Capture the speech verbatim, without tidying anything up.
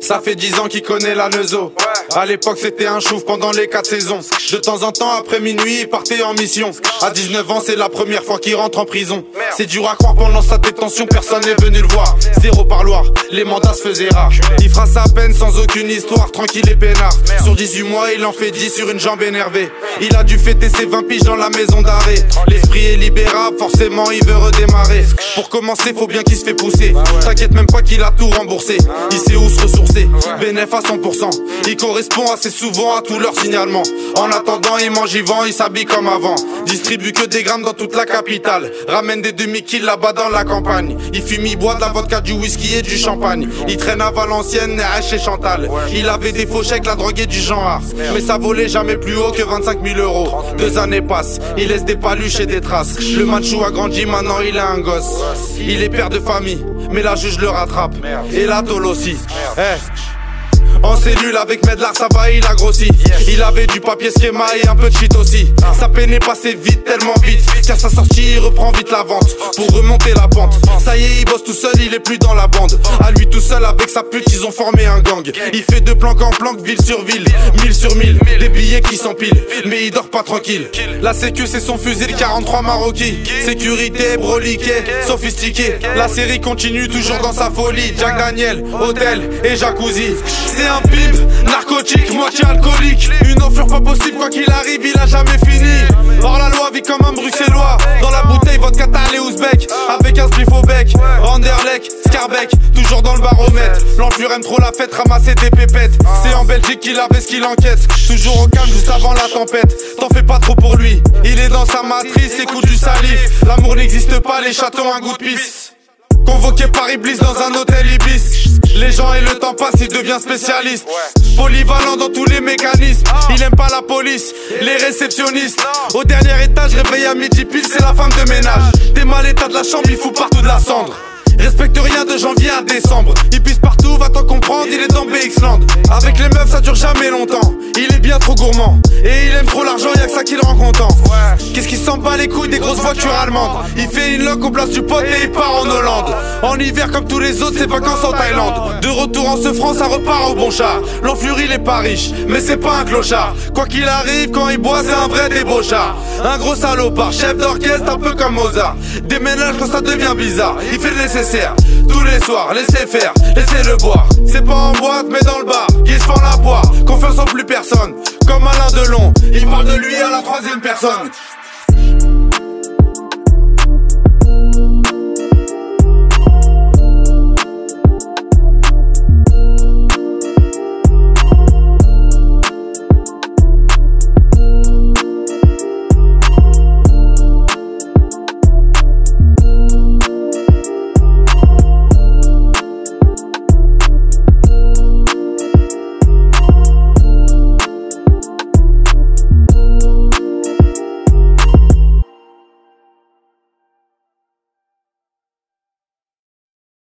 Ça fait dix ans qu'il connaît la Neuzo. À l'époque c'était un chouf pendant les quatre saisons. De temps en temps après minuit il partait en mission. À dix-neuf ans c'est la première fois qu'il rentre en prison. C'est dur à croire, pendant sa détention personne n'est venu le voir. Zéro parloir, les mandats se faisaient rares. Il fera sa peine sans aucune histoire, tranquille et peinard. Sur dix-huit mois il en fait dix sur une jambe énervée. Il a dû fêter ses vingt piges dans la maison d'arrêt. L'esprit est libérable, forcément il veut redémarrer. Pour commencer faut bien qu'il se fait pousser. T'inquiète même pas qu'il a tout remboursé. Il sait où se ressourcer, bénéf à cent pour cent. Il correspond assez souvent à tous leurs signalements. En attendant il mange, il vend, il s'habille comme avant. Distribue que des grammes dans toute la capitale. Ramène des demi-kills là-bas dans la campagne. Il fume, il boit de la vodka, du whisky et du champagne. Il traîne à Valenciennes et chez Chantal. Il avait des faux chèques, la drogue et du genre. Mais ça volait jamais plus haut que vingt-cinq mille euros. Deux années passent, il laisse des paluches et des traces. Le machou a grandi, maintenant il a un gosse. Il est père de famille, mais la juge le rattrape. Et la tôle aussi. Hey. En cellule avec Medlar ça va, il a grossi. Il avait du papier schéma et un peu de shit aussi. Sa peine est passée vite, tellement vite qu'à sa sortie il reprend vite la vente pour remonter la pente. Ça y est il bosse tout seul, il est plus dans la bande. À lui tout seul avec sa pute ils ont formé un gang. Il fait de planque en planque, ville sur ville, mille sur mille. Des billets qui s'empilent, mais il dort pas tranquille. La sécu c'est son fusil quarante-trois Maroki. Sécurité, broliquet, sophistiqué. La série continue toujours dans sa folie. Jack Daniel, hôtel et jacuzzi. C'est un pimp, narcotique, moitié alcoolique. Une offre pas possible, quoi qu'il arrive, il a jamais fini. Hors la loi, vit comme un bruxellois. Dans la bouteille, vodka talé ouzbek. Avec un spliff au bec, Anderlecht, Scarbeck. Toujours dans le baromètre. L'enflure aime trop la fête, ramasser des pépettes. C'est en Belgique qu'il avait ce qu'il enquête. Toujours au calme, juste avant la tempête. T'en fais pas trop pour lui, il est dans sa matrice, écoute du salif. L'amour n'existe pas, les châteaux un goût de pisse. Convoqué par Iblis dans un hôtel Ibis. Les gens et le temps passe, il devient spécialiste. Polyvalent dans tous les mécanismes. Il aime pas la police, les réceptionnistes. Au dernier étage, réveillé à midi pile, c'est la femme de ménage. T'es mal état de la chambre, il fout partout de la cendre. Respecte rien de janvier à décembre. Il pisse partout, va t'en comprendre, il est dans B X Land. Avec les meufs ça dure jamais longtemps. Il est bien trop gourmand et il aime trop l'argent, y'a que ça qui le rend content. Qu'est-ce qu'il s'en bat les couilles des grosses voitures allemandes. Il fait une loque au place du pote et il part en Hollande. En hiver comme tous les autres, c'est vacances en Thaïlande. De retour en ce France, ça repart au bon char. L'enflure il est pas riche, mais c'est pas un clochard. Quoi qu'il arrive, quand il boit c'est un vrai débauchard. Un gros salopard, chef d'orchestre un peu comme Mozart. Déménage quand ça devient bizarre, il fait le nécessaire. Tous les soirs, laissez faire, laissez-le boire. C'est pas en boîte mais dans le bar, il se fend la poire. Confiance en plus personne, comme Alain Delon. Il parle de lui à la troisième personne.